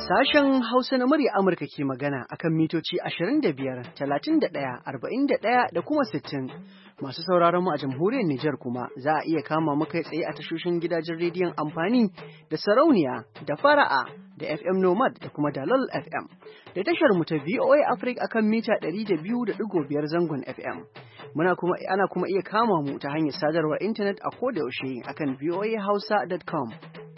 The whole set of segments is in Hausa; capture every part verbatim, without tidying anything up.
Sashen Hausa na murya Amurka ke magana akan mitoci ashirin da biyar, talatin da ɗaya, arba'in da ɗaya da kuma sittin. Masu sauraron mu a jamhuriyar Nijar kuma za a iya kama mu kai tsaye a tashoshin gidajen rediyon amfani da sarauniya da fara'a da F M Nomad da kuma Dalol F M. Da tashar mu ta V O A Africa akan mita ɗari da biyu da ɗigo biyar zangon F M. Muna kuma ana kuma iya kama mu ta hanyar sadarwar intanet a koda yaushe akan voa hausa dot com.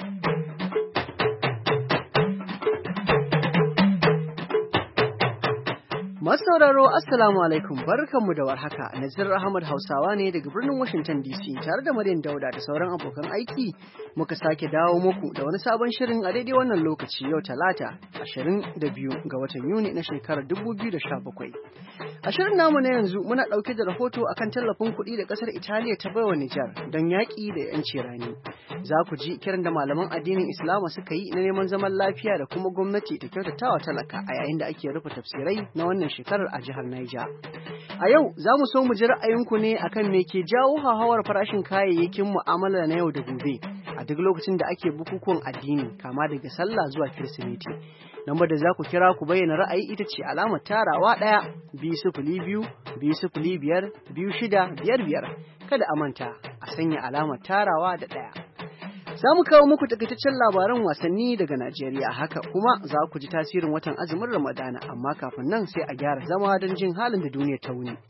Masu sauraro Assalamu alaikum, barkanmu da warhaka. Nazir Ahmad Hausawa ne daga birnin Washington D C tare da Maryam Dauda da sauran abokan aiki muka sake dawo muku da wani sabon shirin a daidai wannan lokaci yau Talata ashirin da biyu ga watan Yuni na shekarar dubu biyu da sha bakwai. A shirin namu na yanzu muna ɗauke da rahoto akan tallafin kuɗi da ƙasar Italiya ta baiwa Nijar don yaƙi da 'yanci rani. Za ku ji kiran da malaman addinin Islama suka yi na neman zaman lafiya da kuma gwamnati ta kyautatawa talaka a yayin da ake rufe tafsirai na wannan shekarar a jihar Niger. A yau za mu so mu ji ra'ayinku ne akan me ke jawo hauhawar farashin kayayyakin mu'amala na yau da gobe a duk lokacin da ake bukukuwan addini kama daga sallah zuwa Kirsimeti. Lambar da za ku kira ku bayyana ra'ayi ita ce alamar tarawa ɗaya biyu sifili biyu biyu sifili biyar biyu shida biyar biyar. Kada a manta a sanya alamar tarawa da ɗaya. Za mu kawo muku takaitaccen labaran wasanni daga Najeriya, haka kuma za ku ji tasirin watan azumin Ramadana, amma kafin nan sai a gyara zama don jin halin da duniya ta wuni.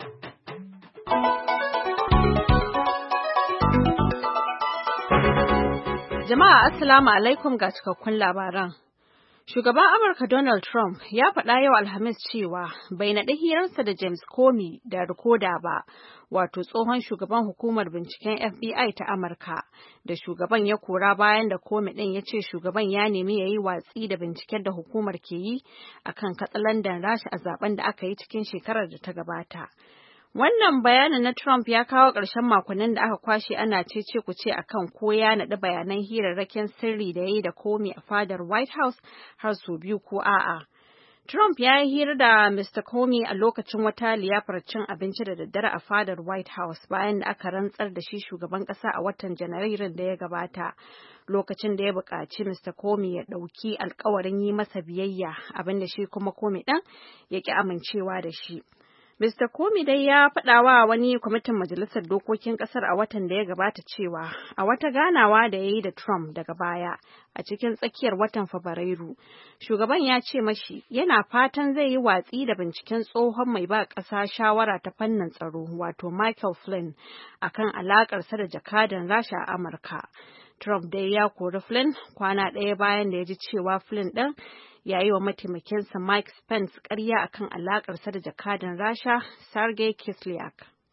Jama'a Assalamu alaikum ga cikakkun labaran. Shugaban Amurka Donald Trump ya faɗa yau Alhamis cewa bai naɗi hirarsa da James Comey da rikoda ba, wato tsohon shugaban hukumar binciken F B I ta Amurka, da shugaban ya kora bayan da Comey ɗin ya ce shugaban ya nemi ya yi watsi da binciken da hukumar ke yi akan katsalandan Rasha a zaben da aka yi cikin shekarar da ta gabata. Wannan bayanin na Trump ya kawo ƙarshen makonnin da aka kwashe ana cece ku ce akan ko ya naɗi bayanan hirarrakin sirri da ya yi da Comey a fadar White House har sau biyu ko a'a. Trump ya yi hira da Mister Comey a lokacin wata liyafar cin abinci da daddare a fadar White House bayan da aka rantsar da shi shugaban ƙasa a watan Janairun da ya gabata, lokacin da ya buƙaci Mister Comey ya ɗauki alkawarin yi masa biyayya, abinda shi kuma Comey ɗin ya ƙi amincewa da shi. Mister Comey dai ya faɗa wa wani kwamitin Majalisar Dokokin ƙasar a watan da ya gabata cewa a wata ganawa da ya yi da Trump daga baya a cikin tsakiyar watan Fabrairu, shugaban ya ce mashi yana fatan zai yi watsi da binciken tsohon mai ba ƙasa shawara ta fannin tsaro wato Michael Flynn akan alaƙarsa da jakadan Rasha a Amurka. Trump dai ya kori Flynn kwana ɗaya bayan da ya ji cewa Flynn ɗin ya yi wa mataimakinsa Mike Pence ƙarya akan alaƙarsa da jakadan Rasha Sergei Kislyak.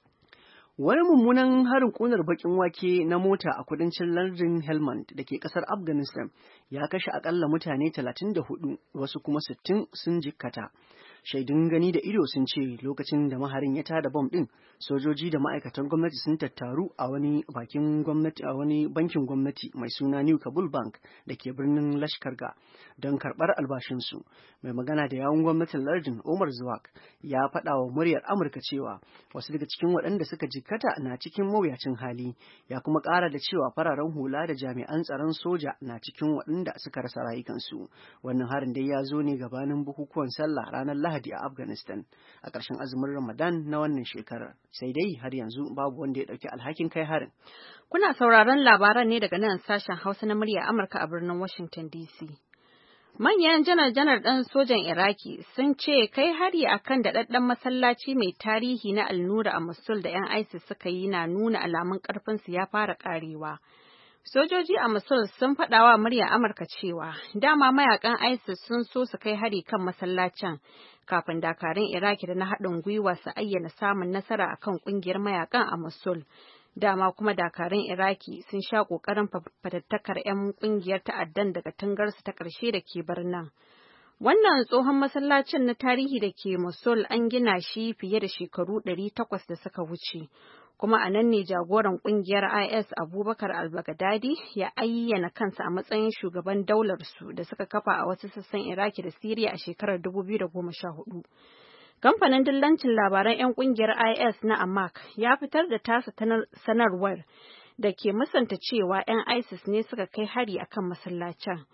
Wani mummunan harin ƙunar baƙin wake na mota a kudancin lardin Helmand da ke ƙasar Afghanistan ya kashe akalla mutane talatin da hudu, wasu kuma sittin sun jikkata. Shaidun gani da ido sun ce lokacin da maharin ya tada bom ɗin, sojoji da ma'aikatan gwamnati sun tattaru a wani bakin gwamnati a wani bankin gwamnati mai suna New Kabul Bank da ke birnin Lashkargah don karɓar albashinsu. Mai magana da yawun gwamnatin lardin Omar Zwak ya faɗa wa muryar Amurka cewa wasu daga cikin waɗanda suka jikkata na cikin mawuyacin hali, ya kuma ƙara da cewa fararen hula da jami'an tsaron soja na cikin waɗanda suka rasa rayukansu. Wannan harin dai ya zo ne gabanin bukukuwan sallah ranar Lahadi a Afghanistan a ƙarshen azumin Ramadan na wannan shekarar. Sai dai har yanzu babu wanda ya ɗauki alhakin kai harin. Kuna sauraron labaran ne daga nan sashen Hausa na murya Amurka a birnin Washington D C. Manyan janar-janar ɗan sojan Iraki sun ce kai hari akan daɗaɗɗen masallaci mai tarihi na Al-Nura a Mosul da 'yan ISIS suka yi na nuna alamun ƙarfinsu ya fara ƙarewa. Sojoji a Mosul sun faɗa wa muryar Amurka cewa dama mayakan ISIS sun so su kai hari kan masallacin kafin dakarun Iraki da na haɗin gwiwa su ayyana samun nasara akan ƙungiyar mayakan a Mosul. Dama kuma dakarun Iraki sun sha ƙoƙarin fatattakar 'yan ƙungiyar ta'addan daga tungarsu ta ƙarshe da ke birnin. Wannan tsohon masallacin na tarihi da ke Mosul an gina shi fiye da shekaru ɗari takwas da suka wuce. Kuma a nan ne jagoran kungiyar I S Abubakar al-Baghdadi ya ayyana kansa a matsayin shugaban daular su da suka kafa a wasu sassan Iraki da Siriya a shekarar dubu biyu da goma sha hudu. Kamfanin dillancin labaran 'yan kungiyar I S na Amaq ya fitar da tasa sanarwar da ke musanta cewa 'yan ISIS ne suka kai hari akan masallacin.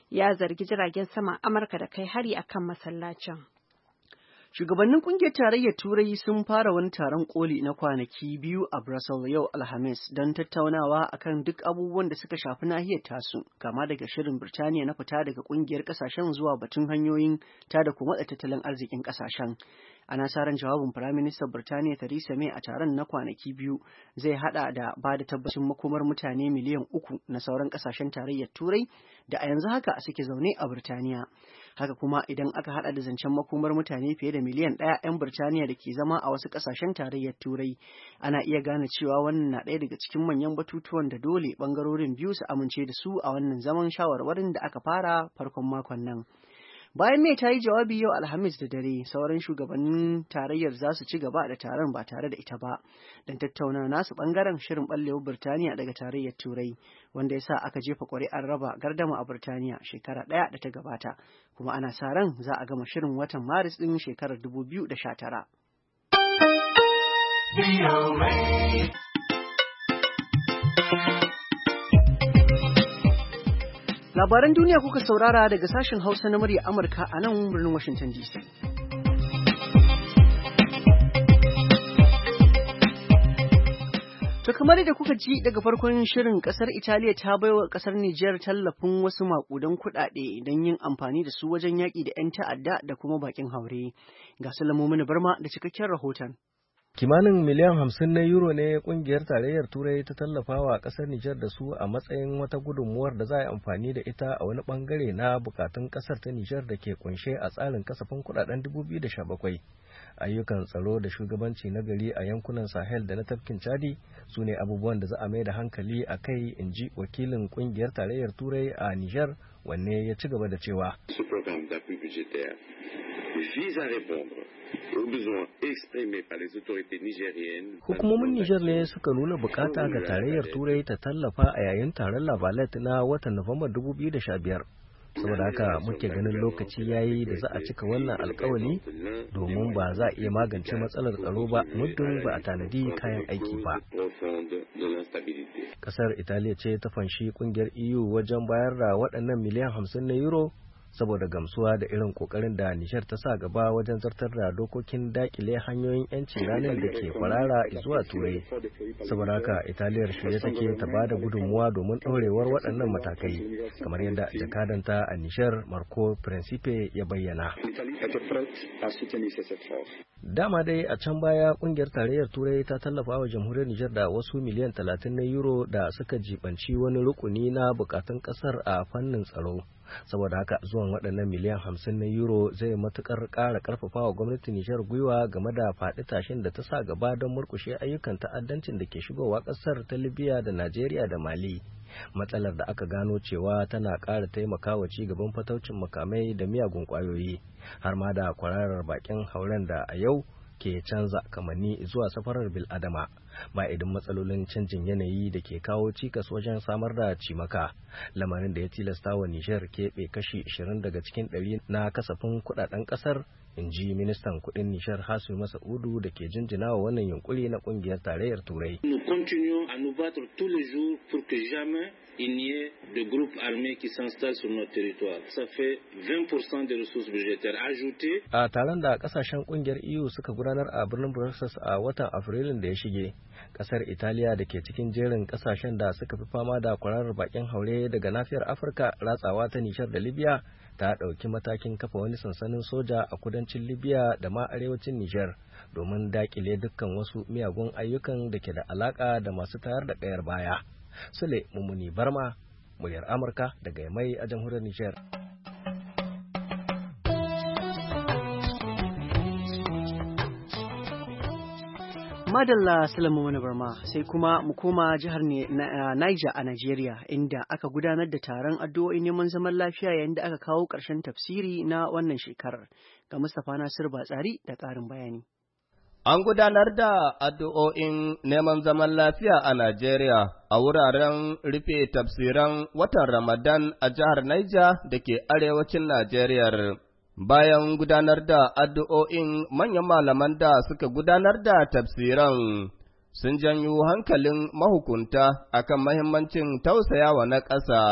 ya zargi jiragen saman Amurka da kai hari akan masallacin. Shugabannin kungiyar tarayyar Turai sun fara wani taron koli na kwanaki biyu a Brussels yau Alhamis don tattaunawa akan duk abubuwan da suka shafi nahiyar tasu, kama daga shirin Birtaniya na fita daga kungiyar kasashen zuwa batun hanyoyin tada kuma da tattalin arzikin kasashen. Ana sa ran jawabin Firaministan Birtaniya Theresa May a taron na kwanaki biyu zai hada da ba da tabbacin makomar mutane miliyan uku na sauran kasashen tarayyar Turai da a yanzu haka suke zaune a Birtaniya. Haka kuma idan aka hada da zancen makomar mutane fiye da miliyan ɗaya 'yan Birtaniya da ke zama a wasu ƙasashen tarayyar Turai, ana iya gane cewa wannan na ɗaya daga cikin manyan batutuwan da dole ɓangarorin biyu su amince da su a wannan zaman shawarwarin da aka fara farkon makon nan. Bayan May ta yi jawabi yau Alhamis da dare, sauran shugabannin tarayyar za su ci gaba da taron ba tare da ita ba, don tattauna nasu bangaren shirin ɓallewar Birtaniya daga tarayyar Turai, wanda ya sa aka jefa ƙuri'ar raba gardama a Birtaniya shekara ɗaya da ta gabata, kuma ana sa ran za a gama shirin watan Maris ɗin shekarar dubu biyu da sha tara. Labaran duniya kuka saurara daga sashen Hausa na murya Amurka a nan birnin Washington D C. To kamar da kuka ji daga farkon shirin, kasar Italiya ta baiwa kasar Nijar tallafin wasu makudan kuɗaɗe don yin amfani da su wajen yaƙi da 'yan ta'adda da kuma bakin haure. Ga Sulaimu Barma da cikakken rahoton. Kimanin miliyan hamsin na euro ne kungiyar tarayyar Turai ta tallafa wa ƙasar Nijar da su a matsayin wata gudunmuwar da za a yi amfani da ita a wani bangare na bukatun ƙasar ta Nijar da ke kunshe a tsarin kasafin kudaden dubu biyu da sha bakwai. Ayyukan tsaro da shugabanci na gari a yankunan Sahel da na tafkin Chadi su ne abubuwan da za a mai da hankali a kai, in ji wakilin kungiyar tarayyar Turai a Nijar, wanne ya ci gaba da cewa. Hukumomin Nijar ne suka nuna bukata ga tarayyar Turai ta tallafa a yayin taron Labalet na watan Nuwambar dubu biyu da sha biyar. Saboda haka muke ganin lokaci yayi da za a cika wannan alkawali, domin ba za a iya magance matsalar tsaro ba muddin ba a tanadi kayan aiki ba. Kasar Italiya ce ta fanshi kungiyar E U wajen bayar da waɗannan miliyan hamsin na euro saboda gamsuwa da irin kokarin da Nijar ta sa gaba wajen zartar da dokokin dakile hanyoyin yanci ranar da ke kwarara zuwa Turai. Saboda haka Italiyar shirye take ta ba da gudunmuwa domin ɗorewar waɗannan matakai, kamar yadda jakadanta a Nijar Marco Principe ya bayyana. Dama dai a can baya kungiyar tarayyar Turai ta tallafa wa jamhuriyar Nijar da wasu miliyan talatin na euro da suka jibanci wani rukuni na bukatun kasar a fannin tsaro. Saboda haka zuwan waɗannan miliyan hamsin na euro zai matukar ƙara ƙarfafa wa gwamnatin Nijar gwiwa game da faɗi tashin da ta sa gaba don murƙushe ayyukan ta'addancin da ke shigowa ƙasar ta Libya da Najeriya da Mali. Matsalar da aka gano cewa tana ƙara taimakawa ci gaban fataucin makamai da miyagun ƙwayoyi, har ma da kwararar bakin hauren da a yau ke canza kamanni zuwa safarar bil'adama, ba idan matsalolin canjin yanayi da ke kawo cikas wajen samar da cimaka, lamarin da ya tilasta wa Nijar keɓe kashi ashirin daga cikin ɗari na kasafin kuɗaɗen ƙasar, in ji ministan kuɗin Nijar Hasu Masa'udu da ke jinjina wa wannan yunkuri na ƙungiyar tarayyar Turai. Il n'y ait de groupes armés qui s'installent sur notre territoire. Ça fait vingt pour cent des ressources budgétaires ajoutées. A taron da kasashen kungiyar E U suka gudanar a birnin Brussels a watan Afrilun da ya shige, kasar Italiya da ke cikin jerin kasashen da suka fi fama da kwararar bakin haure daga nafiyar Afirka ratsawa ta Nijar da Libya, ta ɗauki matakin kafa wani sansanin soja a kudancin Libya da ma arewacin Nijar domin dakile dukkan wasu miyagun ayyukan da ke da alaka da masu tayar da kayar baya. Sule Mummuni Barma, muryar Amurka daga Yamai a jamhuriyar Nijar. Madalla Sule Mummuni Barma, sai kuma mu koma jihar Niger a Najeriya, inda aka gudanar da taron addu'o'in neman zaman lafiya yayin da aka kawo ƙarshen tafsiri na wannan shekarar. Ga Mustapha Nasir Batsari da ƙarin bayani. An gudanar da addu'o'in neman zaman lafiya a Najeriya a wuraren rufe tafsiran watan Ramadan a jihar Niger da ke arewacin Najeriya. Bayan gudanar da addu'o'in, manyan malaman da suka gudanar da tafsiran sun janyo hankalin mahukunta akan mahimmancin tausayawa na ƙasa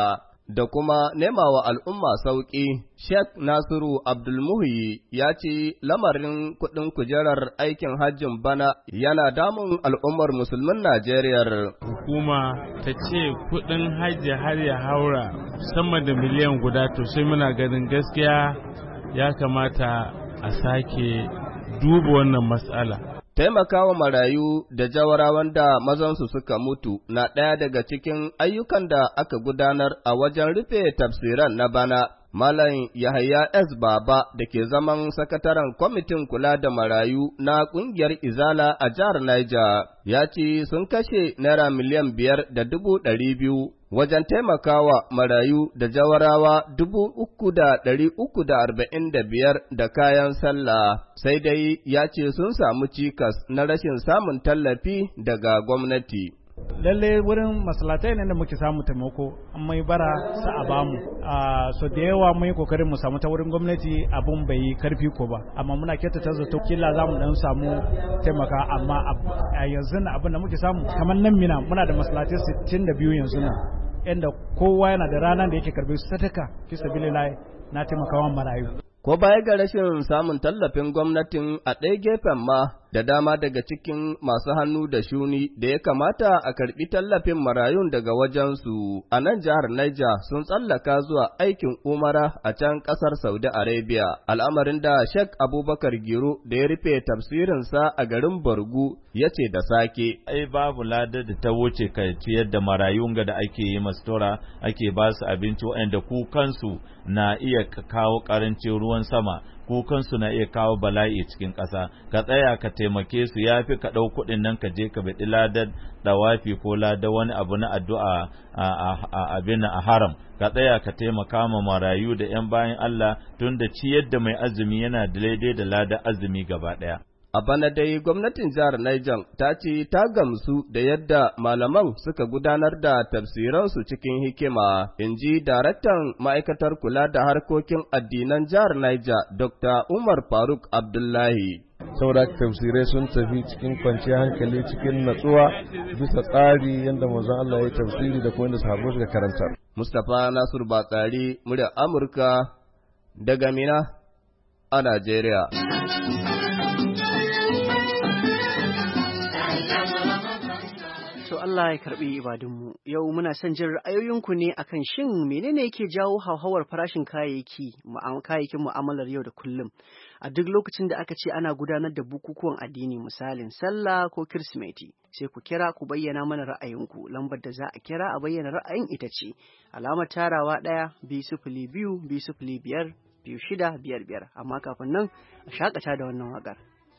da kuma nema wa al'umma sauƙi. Sheikh Nasiru Abdulmuhi ya ce lamarin kuɗin kujerar aikin hajjin bana yana damun al'ummar musulmin Najeriya. Hukuma ta ce kuɗin hajji har ya haura sama da miliyan guda, to sai muna ganin gaskiya ya kamata a sake duba wannan matsala. Taimakawa marayu da jawarawan da mazansu suka mutu na ɗaya daga cikin ayyukan da aka gudanar a wajen rufe tafsiran na bana. Malam Yahaya S. Baba da ke zaman sakataren kwamitin kula da marayu na ƙungiyar Izala a jihar Niger ya ce sun kashe naira miliyan biyar da dubu ɗari biyu wajen taimakawa marayu da jawarawa dubu uku da ɗari uku da arba'in da biyar da kayan sallah, sai dai ya ce sun samu cikas na rashin samun tallafi daga gwamnati. Lalle wurin masalatai ne da muke samu taimako, mai bara sa a bamu. So da yawa mun yi kokarin mu samu ta wurin gwamnati, abun bai yi karfi ko ba, amma muna kyautata zato kila za mu dan samu taimaka, amma a yanzu abin da muke samu kamar nan Mina muna da masalatai sittin da biyu yanzu nan, inda kowa yana da ranar da yake karbe sadaka fi sabilillahi na taimakawa marayu. Ko baya ga rashin samun tallafin gwamnatin a ɗaya gefen ma da dama daga cikin masu hannu da shuni da ya kamata a karɓi tallafin marayun daga wajensu a nan jihar Niger sun tsallaka zuwa aikin umara a can ƙasar Saudi Arabia, al'amarin da Sheikh Abubakar Giro da ya rufe tafsirinsa a garin Bargu ya ce da sake. Ai babu ladar da ta wuce ka ciyar da marayun ga da ake yi mastora, ake ba su abinci waɗanda kukansu na iya kawo ƙarancin ruwan sama, kukansu na iya kawo bala'i cikin ƙasa. Ka tsaya ka taimake su, ya fi ka ɗau kuɗin nan ka je ka biɗi ladar ɗawafi ko ladar wani abu na addu'a a abin a haram. Ka tsaya ka taimaka ma marayu da ‘yan bayan Allah, tun da ciyar da mai azumi yana daidai da ladar azumi gaba ɗaya. A bana dai gwamnatin jihar Niger ta ce ta gamsu da yadda malaman suka gudanar da tafsiransu cikin hikima, in ji daraktan ma'aikatar kula da harkokin addinan jihar Niger, Doctor Umar Faruk Abdullahi. Saboda tafsirai sun tafi cikin kwanciyar hankali, cikin natsuwa, bisa tsari yadda manzon Allah ya tafsiri da kuma yadda sahabbai suka karanta. Mustapha Nasir Batsari, muryar Amurka daga Mina a Najeriya. To Allah ya karbi ibadunmu. Yau muna son jin ra'ayoyinku ne akan shin menene yake jawo hauhawar farashin kayayyaki, kayayyakin mu'amalar yau da kullum a duk lokacin da aka ce ana gudanar da bukukuwan addini, misalin sallah ko kirsimeti. Sai ku kira ku bayyana mana ra'ayinku. Lambar da za a kira a bayyana ra'ayin ita ce alamar tarawa ɗaya biyu sifili biyu biyu sifili biyar biyu shida biyar biyar. Amma kafin nan a shakata da wannan waƙar.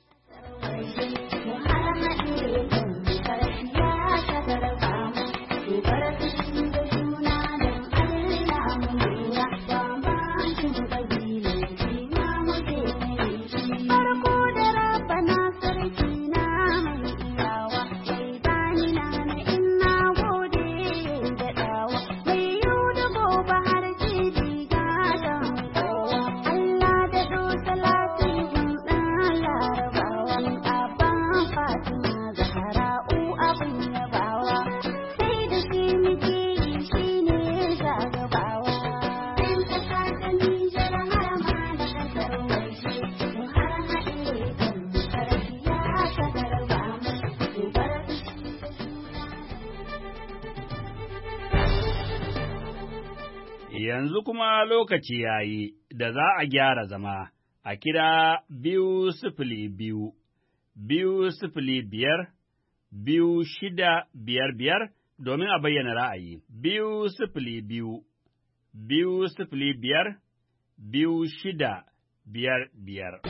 Yanzu kuma lokaci ya yi da za a gyara zama a kira biyu sifili biyu, biyu sifili biyar, biyu shida biyar biyar domin a bayyana ra'ayi. Biyu sifili biyu, biyu sifili biyar, biyu shida biyar biyar.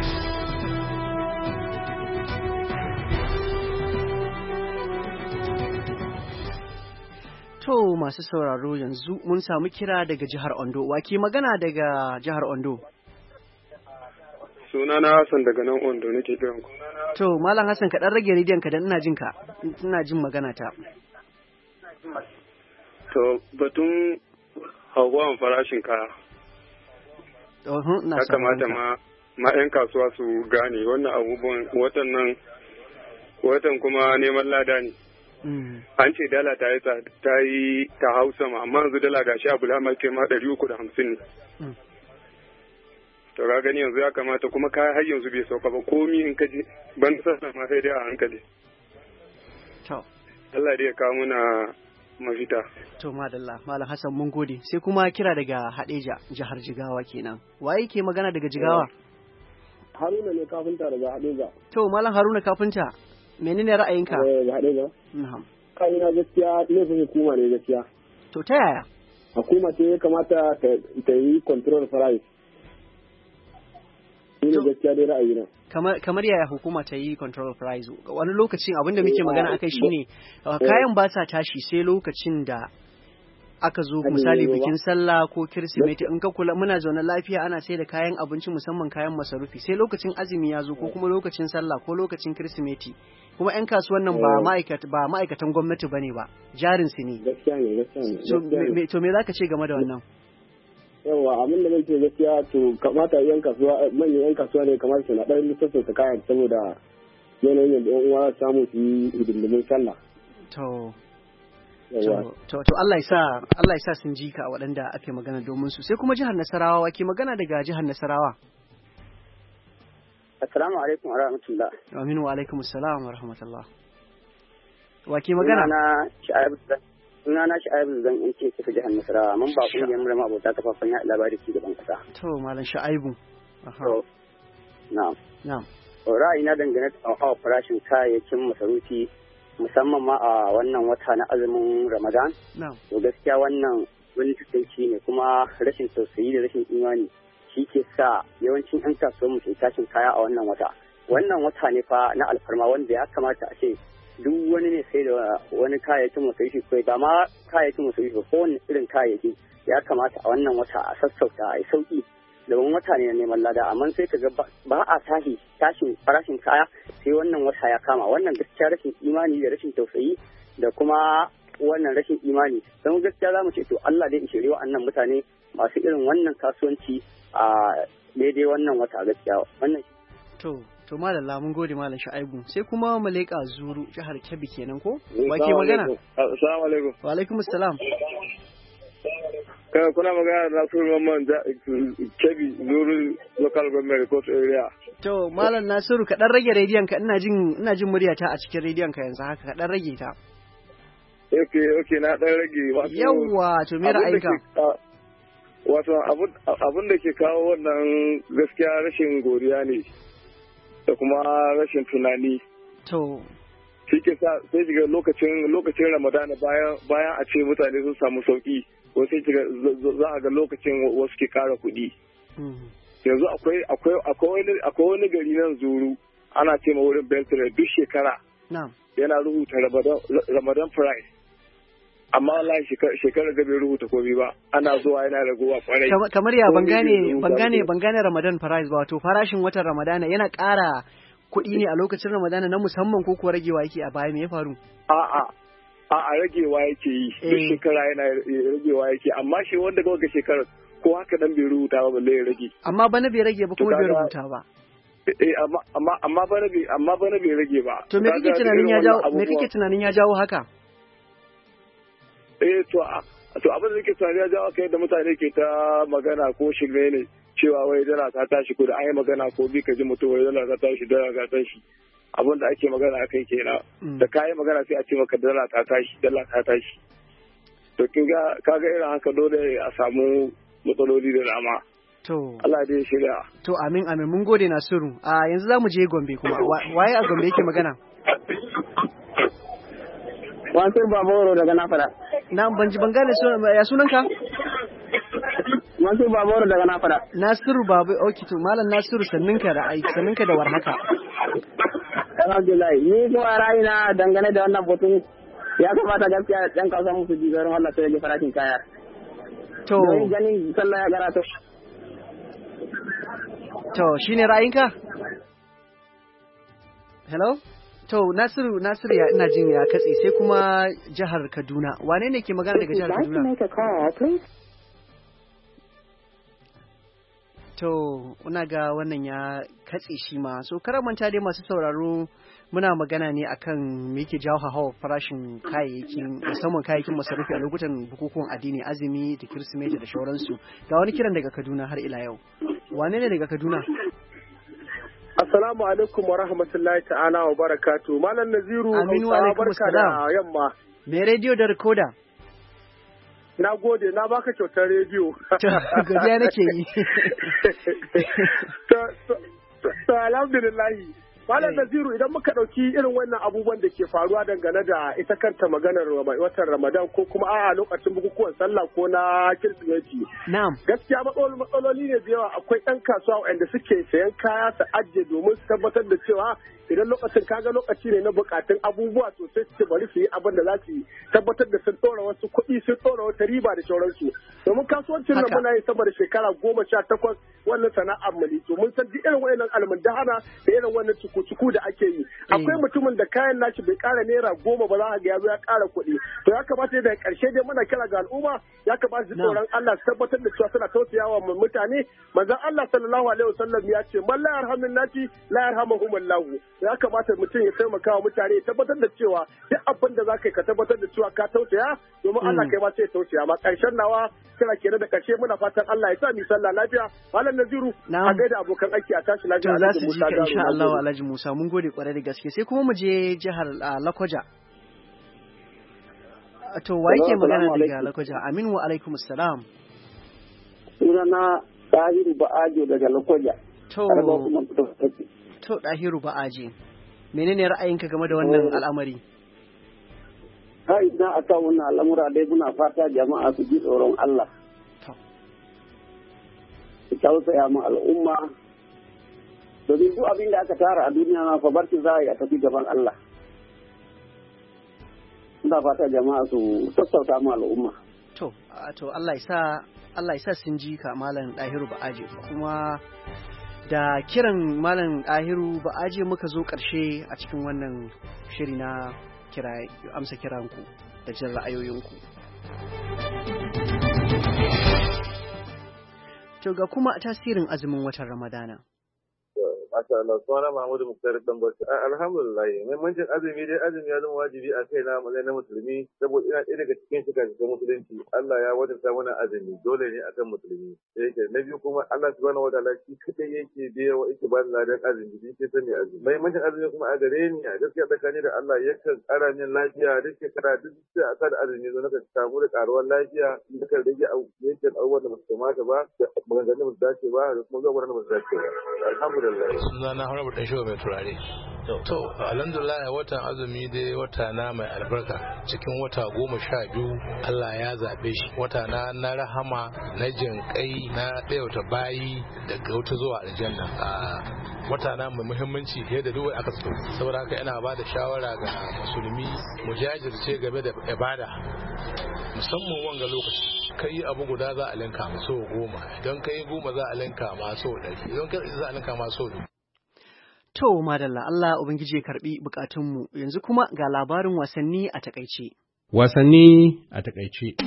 To masu sauraro yanzu mun samu kira daga jihar Ondo. Wake magana daga jihar Ondo? Sunana Hassan daga nan Ondo nake kiran ku. To Malam Hassan ka dan rage rediyon ka dan ina jin ka. Ina jin magana ta. To batun hauhawan farashin kaya. Oh, na ya kamata ma ma 'yan kasuwa su gane wannan abubuwan watan nan watan kuma neman lada ne. an ce dala ta yi ta yi ta hau sama, amma yanzu dala gashi a bulama ke ma ɗari uku da hamsin ne. To ka gani yanzu ya kamata kuma kaya har yanzu bai sauka ba, komi in ka je ban sassa ma sai dai a hankali. Allah dai ya kawo muna mafita. To madalla, Malam Hassan mun gode. Sai kuma kira daga Hadeja, jihar Jigawa kenan. Waye ke magana daga Jigawa? Haruna ne kafinta daga Hadeja. To Malam Haruna kafinta, menene ra'ayinka? Eh, Hadeja. Na'am. Kai na gaskiya ne sai hukuma ne gaskiya. To ta yaya? Hukuma ce ya kamata ta yi control price. Ina gaskiya dai ra'ayina. Kamar kamar yaya hukuma ta yi control price? Wani lokacin abinda muke magana akai shine kayan ba sa tashi sai lokacin da aka zo misali bikin sallah ko kirsimeti, in ka kula muna zaune lafiya ana sai da kayan abinci musamman kayan masarufi, sai lokacin azumi ya zo ko kuma lokacin sallah ko lokacin kirsimeti, kuma yan kasuwan nan ba ma'aikata ba ma'aikatan gwamnati bane ba, jarin su ne. Gaskiya ne, gaskiya ne. To me zaka ce game da wannan? Yawa abin da nake gaskiya to kamata yan kasuwa manyan yan kasuwa ne kamar su na dan lissafin su kayan saboda yanayin da yan uwa samu su yi hidindimin sallah. To To, to Allah ya sa Allah ya sa sun ji ka waɗanda ake magana domin su. Sai kuma jihar Nasarawa, wake magana daga jihar Nasarawa. Assalamu alaikum wa rahmatullah. Wa aminu wa alaikum assalam wa rahmatullah. Wake magana? Sunana Sha'ibu Zan. Sunana Sha'ibu Zan in ce tafi jihar Nasarawa. Mun ba kungiyar murma abota kafafen ya labari ci gaban kasa. To malam Sha'ibu. Aha. Na'am. Na'am. Ra'ayina dangane da hawa farashin kayayyakin masarufi musamman ma a wannan wata na azumin Ramadan. To gaskiya wannan wani takaici ne kuma rashin tausayi da rashin imani shi ke sa yawancin 'yan kasuwar mu ke tashin kaya a wannan wata. Wannan wata ne fa na alfarma wanda ya kamata a ce duk wani ne sai da wani kayayyakin masarufi kai ba ma kayayyakin masarufi ba kowane irin kayayyaki ya kamata a wannan wata a sassauta a yi sauki. Domin wata ne na neman lada, amma sai ka ga ba a tashi tashin farashin kaya sai wannan wata ya kama. Wannan gaskiya rashin imani da rashin tausayi da kuma wannan rashin imani. Don gaskiya za mu ce to Allah dai ishiri wa'annan mutane masu irin wannan kasuwanci a daidai wannan wata gaskiya. Wannan to to malalla mun gode malam Sha'ibu. Sai kuma Malaika Zuru jihar Kebbi kenan ko? Ba ke magana? Assalamu alaikum. Wa alaikum assalam. Kuna magana da Nasiru Mamman Kebbi Zuru local government court area. To Malam Nasiru ka dan rage rediyon ka, ina jin ina jin muryata a cikin rediyon ka yanzu haka, ka dan rage ta. Okay okay na dan rage. Yawwa to me ra'ayinka? Wato abun da ke kawo wannan gaskiya rashin godiya ne da kuma rashin tunani. To shi ke sa sai shiga lokacin lokacin Ramadana bayan bayan a ce mutane sun samu sauki. Wasu za a ga lokacin wasu ke kara kuɗi. Yanzu akwai akwai wani gari nan Zuru ana ce ma wurin Beltray duk shekara yana rubuta Ramadan price. Amma wallahi shekarar ga bai rubuta komai ba, ana zuwa yana raguwa kwarai. Kamar ya ban gane ban gane ban gane Ramadan price ba, wato farashin watan Ramadana yana ƙara kuɗi ne a lokacin Ramadana na musamman ko kuwa ragewa yake a baya, me ya faru? A'a a a ragewa yake yi duk shekara yana ragewa yake, amma shi wanda ga wata shekarar ko haka dan bai rubuta ba balle ya rage. Amma bana bai rage ba kuma bai rubuta ba. Eh amma amma amma bana bai amma bana bai rage ba. To me kake tunanin ya jawo me kake tunanin ya jawo haka? Eh to to abin da nake tunani ya jawo kai da mutane ke ta magana ko shirme ne cewa wai dala ta tashi ko da an yi magana ko bi ka ji mutum wai dala ta tashi dala ta tashi. Abin da ake magana akai kenan da kayi magana sai a ce maka dala ta tashi dala ta tashi. To kin ga kaga irin haka dole a samu matsaloli da dama. To Allah dai shirya. To amin amin mun gode Nasiru. A yanzu zamu je Gombe kuma. Waye a Gombe yake magana? Mansur Baboro daga Nafara. Na ban ji ban gane ya sunanka? Mansur Baboro daga Nafara. Nasiru Babu, okay to Malam Nasiru sanninka da aiki, sanninka da warhaka. Alhamdulillah, ni kuma ra'ayina dangane da wannan batun ya kamata gaskiya ɗan kasuwa musu ji garin Allah ta rage farashin kaya. To. Don ganin sallah ya gara to. To shine ra'ayinka? Hello? To Nasiru Nasiru ya ina jin ya katse sai kuma jihar Kaduna. Wane ne ke magana daga jihar Kaduna? To, una ga wannan ya katse shi ma. So, manta dai masu sauraro muna magana ne akan me yake jawo hawa farashin kayayyakin musamman kayayyakin masarufi a lokutan bukukuwan addini, azumi da Kirsimeti da shauransu. Ga wani kiran daga Kaduna har ila yau. Wane ne daga Kaduna? Assalamu alaikum wa rahmatullahi ta'ala wa barakatu. Malam Naziru, Aminu alaikum da yamma. Me rediyo da rikoda? Na gode, na baka kyautar rediyo. Godiya nake yi. To alhamdulillahi. Malam Naziru, idan muka ɗauki irin wannan abubuwan da ke faruwa dangane da ita kanta maganar watan Ramadan ko kuma a lokacin bukukuwan sallah ko na Kirsimeti. Na'am. Gaskiya matsaloli ne da yawa, akwai ɗan kasuwa waɗanda suke sayan kaya su ajiye domin su tabbatar da cewa idan lokacin kaga lokaci ne na bukatun abubuwa sosai su bari su yi abin da za su yi tabbatar da sun ɗora wasu kuɗi sun ɗora wata riba da sauransu. Domin kasuwancin nan muna yi sama da shekara goma sha takwas wannan sana'ar mu ne. To mun san duk irin wayannan almundahana da irin wannan cuku-cuku da ake yi. Akwai mutumin da kayan nashi bai ƙara naira goma ba za a ga ya zo ya ƙara kuɗi. To ya kamata daga ƙarshe dai muna kira ga al'umma ya kamata su tsoron Allah su tabbatar da cewa suna tausayawa mutane. Manzon Allah sallallahu alaihi wasallam ya ce man la yarhamun nasi la yarhamuhumullahu. Ya kamata mutum ya taimaka wa mutane ya tabbatar da cewa duk abin da za ka yi ka tabbatar da cewa ka tausaya domin Allah kai ma sai ya tausaya ma. Ƙarshen nawa kira kenan da ƙarshe muna fatan Allah ya sa mu sallah lafiya. Malam Naziru a gaida abokan aiki a tashi lafiya. To za su ji ka insha Allah Alhaji Musa mun gode kwarai da gaske. Sai kuma mu je jihar Lokoja. To wa yake magana daga Lokoja? Amin wa alaikum assalam. Sunana Dahiru Ba'ajo daga Lokoja. To To Dahiru Ba'aje. Menene ra'ayinka game da wannan al'amari? Hai na aka wannan al'amura dai muna fata jama'a su ji tsoron Allah. Su tausaya mu al'umma. Domin duk abin da aka tara a duniya na fa barci za a yi a tafi gaban Allah. Muna fata jama'a su sassauta mu al'umma. To, to Allah ya sa Allah ya sa sun ji ka Malam Dahiru Ba'aje kuma da kiran Malam Dahiru Ba'aje muka zo ƙarshe a cikin wannan shiri na kira amsa kiranku da jin ra'ayoyinku. To ga kuma tasirin azumin watan Ramadana. Masha Allah, suna Mahmudu Muktar Dambaci. Alhamdulillah, muhimmancin azumi dai azumi ya zama wajibi a kai na matsayin na musulmi saboda ina ɗaya daga cikin shiga cikin musulunci. Allah ya wajabta mana azumi dole ne akan musulmi. Yake na biyu kuma Allah subhanahu wataala shi kadai yake biya wa yake ba ladan azumi shi ke sani azumi. Muhimmancin azumi kuma a gare ni a gaskiya tsakani da Allah yakan ƙara min lafiya duk shekara duk sai a sa da azumi zo naka samu da ƙaruwar lafiya duka rage yankin abubuwan da ba su kamata ba da maganganun da ba su dace ba da kuma zuwa da ba su dace ba. Alhamdulillah. Suna na Honorable Dan Shehu mai turare. To, alhamdulillah watan azumi dai wata na mai albarka cikin wata goma sha biyu Allah ya zaɓe shi. Wata na na rahama na jinƙai na ɗayauta bayi daga wuta zuwa aljanna. Wata na mai muhimmanci fiye da duk aka so. Saboda haka ina ba da shawara ga musulmi mu jajirce game da ibada. Musamman wanga lokaci. Kai abu guda za a linka ma so goma. Idan kai goma za a linka ma so ɗari. Idan kai za a linka ma so ɗari. To, madalla Allah Ubangiji ya karbi bukatunmu yanzu kuma ga labarin wasanni a takaice. Wasanni a takaice.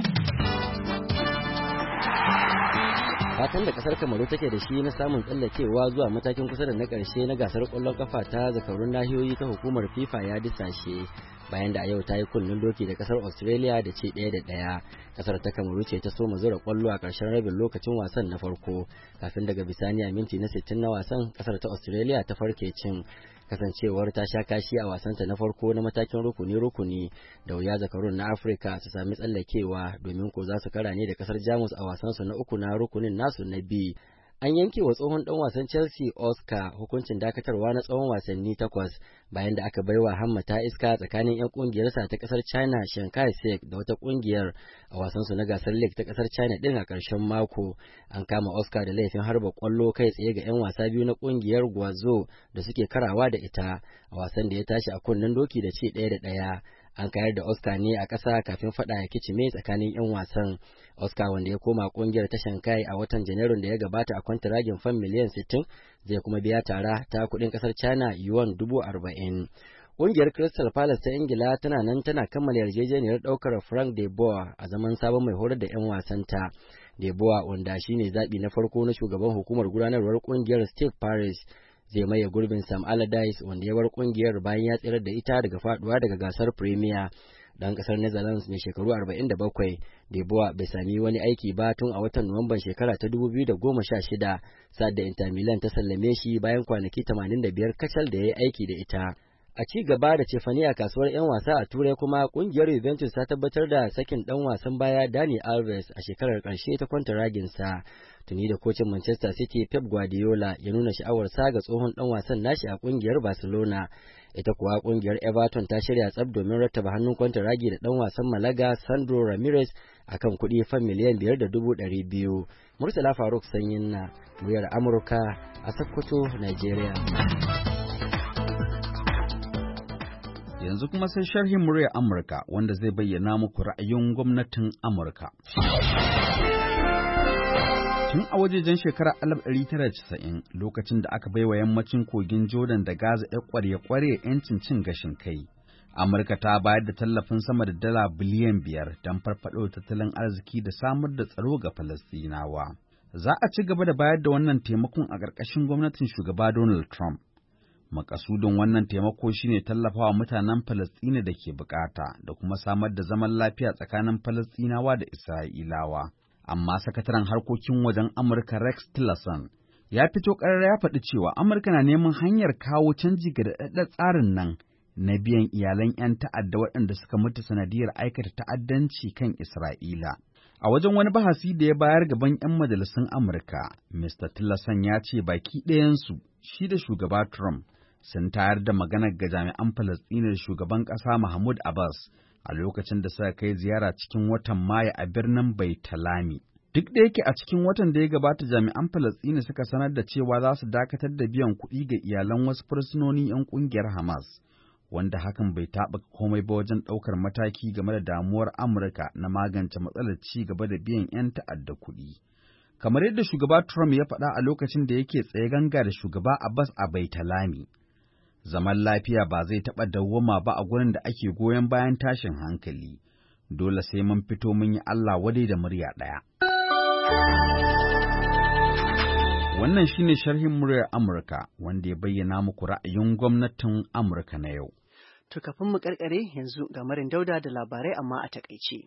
Fatan da kasar Kamaru take da shi na samun tsallakewa zuwa matakin kusa da na ƙarshe na gasar ƙwallon kafa ta zakarun nahiyoyi ta hukumar FIFA ya disashe bayan da a yau ta yi kunnen doki da kasar Australia da ce ɗaya da ɗaya. Kasar ta Kamaru ce ta soma zura ƙwallo a ƙarshen rabin lokacin wasan na farko kafin daga bisani a minti na sittin na wasan kasar ta Australia ta farke cin. Kasancewar ta sha kashi a wasanta na farko na matakin rukuni-rukuni da wuya zakarun na Afirka su sami tsallakewa domin ko za su kara ne da kasar Jamus a wasansu na uku na rukunin nasu na biyu. An yanke wa tsohon dan wasan Chelsea Oscar hukuncin dakatarwa na tsawon wasanni takwas bayan da aka baiwa hamma ta iska tsakanin 'yan kungiyarsa ta kasar China Shanghai Sek da wata kungiyar a wasansu na gasar League ta kasar China din a ƙarshen mako. An kama Oscar da laifin harba kwallo kai tsaye ga 'yan wasa biyu na kungiyar Guangzhou da suke karawa da ita a wasan da ya tashi a kunnen doki da ci ɗaya da ɗaya. An kayar da Oscar ne a ƙasa kafin faɗa ya kicime tsakanin 'yan wasan. Oscar wanda ya koma ƙungiyar ta Shanghai a watan Janairun da ya gabata a kwantaragin fan miliyan sittin zai kuma biya tara ta kuɗin ƙasar China yuan dubu arba'in. Ƙungiyar Crystal Palace ta Ingila tana nan tana kammala yarjejeniyar ɗaukar Frank de Boer a zaman sabon mai horar da 'yan wasanta. De Boer wanda shine zaɓi na farko na shugaban hukumar gudanarwar ƙungiyar Steve Parish zai maye gurbin Sam Allardyce wanda ya bar kungiyar bayan ya tsirar da ita daga faduwa daga gasar Premier. Dan kasar Netherlands mai shekaru arba'in da bakwai, De Boer bai sami wani aiki ba tun a watan Nuwamban shekara ta dubu biyu da goma sha shida, sa'ad da Inter Milan ta sallame shi bayan kwanaki tamanin da biyar kacal da ya yi aiki da ita. A ci gaba da cefane a kasuwar 'yan wasa a Turai kuma kungiyar Juventus ta tabbatar da sakin dan wasan baya Dani Alves a shekarar karshe ta kwantaraginsa. Tuni da kocin Manchester City Pep Guardiola ya nuna sha'awarsa ga tsohon dan wasan nashi a kungiyar Barcelona. Ita kuwa kungiyar Everton ta shirya tsab domin rattaba hannun kwantaragi da dan wasan Malaga Sandro Ramirez akan kuɗi fan miliyan biyar da dubu ɗari biyu. Murtala Faruk Sanyin na muryar Amurka a Sokoto, Nigeria. Yanzu kuma sai sharhin muryar Amurka wanda zai bayyana muku ra'ayin gwamnatin Amurka. Tun a wajejen shekarar alif ɗari tara da casa'in lokacin da aka baiwa yammacin kogin Jordan da Gaza ya kware-kware 'yancin cin gashin kai, Amurka ta bayar da tallafin sama da dala biliyan biyar don farfaɗo tattalin arziki da samar da tsaro ga Falastinawa. Za a ci gaba da bayar da wannan taimakon a ƙarƙashin gwamnatin shugaba Donald Trump. Makasudin wannan taimako shine tallafawa mutanen Falasɗina da ke bukata da kuma samar da zaman lafiya tsakanin Falastinawa da Isra'ilawa. Amma sakataren harkokin wajen Amurka Rex Tillerson ya fito ƙarar ya faɗi cewa Amurka na neman hanyar kawo canji ga daɗaɗɗen tsarin nan na biyan iyalan 'yan ta'adda waɗanda suka mutu sanadiyar aikata ta'addanci kan Isra'ila. A wajen wani bahasi da ya bayar gaban 'yan majalisun Amurka, Mister Tillerson ya ce baki ɗayansu, shi da shugaba Trump, sun tayar da maganar ga jami'an Falasɗina da shugaban ƙasa Mahmud Abbas a lokacin da suka kai ziyara cikin watan Mayu a birnin Baitalami. Duk da yake a cikin watan da ya gabata jami'an Falasɗina suka sanar da cewa za su dakatar da biyan kuɗi ga iyalan wasu fursunoni 'yan ƙungiyar Hamas, wanda hakan bai taɓa komai ba wajen ɗaukar mataki game da damuwar Amurka na magance matsalar ci gaba da biyan 'yan ta'adda kuɗi. Kamar yadda shugaba Trump ya faɗa a lokacin da yake tsaye ganga da shugaba Abbas a Baitalami, zaman lafiya ba zai taɓa dawwama ba a gurin da ake goyon bayan tashin hankali, dole sai mun fito mun yi Allah wadai da murya ɗaya. Wannan shine sharhin muryar Amurka wanda ya bayyana muku ra'ayin gwamnatin Amurka na yau. To kafin mu karkare yanzu ga Marin Dauda da labarai amma a takaice.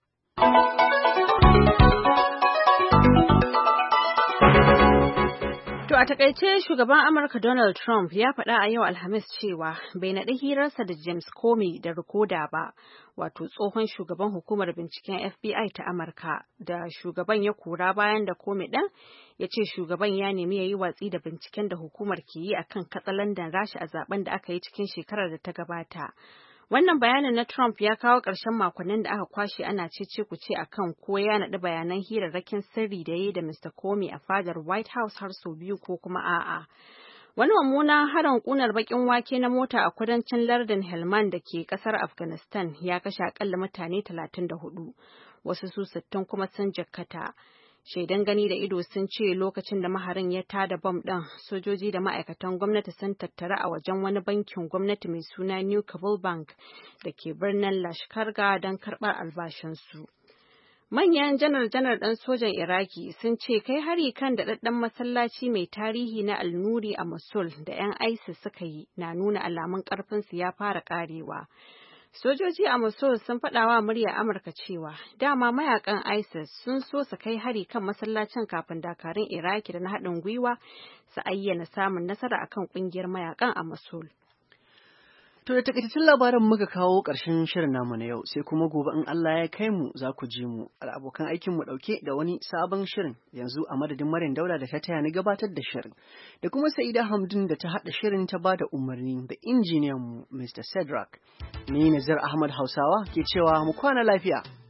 To a takaice shugaban Amurka Donald Trump ya faɗa a yau Alhamis cewa bai naɗi hirarsa da James Comey da rikoda ba, wato tsohon shugaban hukumar binciken F B I ta Amurka da shugaban ya kora bayan da Comey ɗin ya ce shugaban ya nemi ya yi watsi da binciken da hukumar ke yi akan katsalandan Rasha a zaben da aka yi cikin shekarar da ta gabata. Wannan bayanin na Trump ya kawo ƙarshen makonnin da aka kwashe ana cece-kuce a kan ko ya naɗi bayanan hirarrakin sirri da ya yi da Mister Comey a fadar White House har sau biyu ko kuma a'a. Wani mummunan harin ƙunar baƙin wake na mota a kudancin lardin Helmand da ke ƙasar Afghanistan ya kashe akalla mutane talatin da hudu, wasu su sittin kuma sun jikkata. Shaidan gani da ido sun ce lokacin da maharin ya tada bom ɗin, sojoji da ma'aikatan gwamnati sun tattara a wajen wani bankin gwamnati mai suna New Kabul Bank da ke birnin Lashkargah don karɓar albashinsu. Manyan janar-janar ɗan sojan Iraki sun ce kai hari kan daɗaɗɗen masallaci mai tarihi na Al-Nuri a Mosul da 'yan ISIS suka yi na nuna alamun ƙarfinsu ya fara ƙarewa. Sojoji a Mosul sun faɗa wa murya Amurka cewa dama mayakan ISIS sun so su kai hari kan masallacin kafin dakarun Iraki da na haɗin gwiwa su ayyana samun nasara akan ƙungiyar mayakan a Mosul. To da takaitaccen labaran muka kawo ƙarshen shirin namu na yau, sai kuma gobe in Allah ya kai mu za ku ji mu da abokan aikin mu ɗauke da wani sabon shirin. Yanzu a madadin Maryam Daula da ta taya ni gabatar da shirin, da kuma Sa'ida Hamdun da ta haɗa shirin ta bada umarni, da injiniyan mu Mister Cedric. Ni Nazir Ahmad Hausawa ke cewa mu kwana lafiya.